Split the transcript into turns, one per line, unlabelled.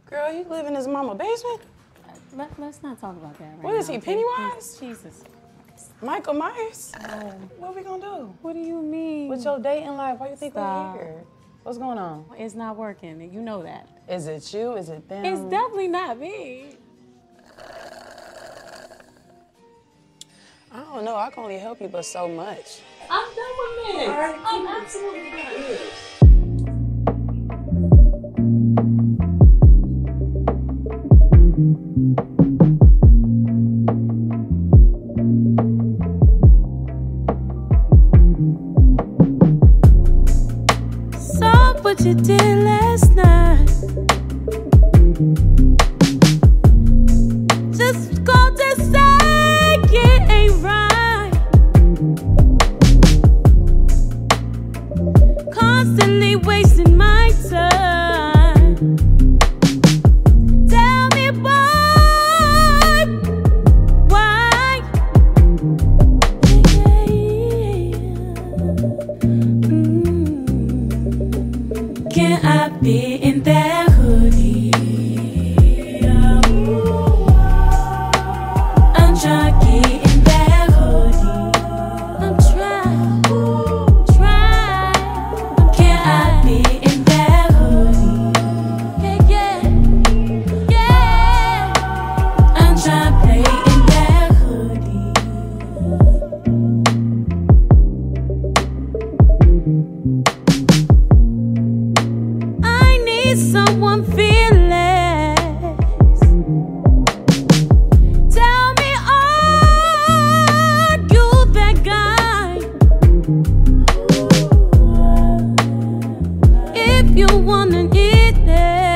Girl, you live in his mama basement?
Let's not talk about that right
What is
now.
he, Pennywise?
Jesus.
Michael Myers?
Oh,
What we gonna do?
what do you mean?
With your dating life, why you think
Stop.
we're here? What's going on?
It's not working, and you know that.
Is it you? Is it them?
It's definitely not me.
I don't know. I can only help you but so much.
I'm done with this. I'm absolutely done.
Saw what you did last night. Just called to say it ain't right. Constantly wasting my time. Tell me why? Can I be in that hoodie? I'm trying to get in that hoodie. I'm trying. Can I be in that hoodie? Yeah. I'm trying to play in that hoodie. I need someone fearless. Tell me, are you that guy? If you wanna eat it.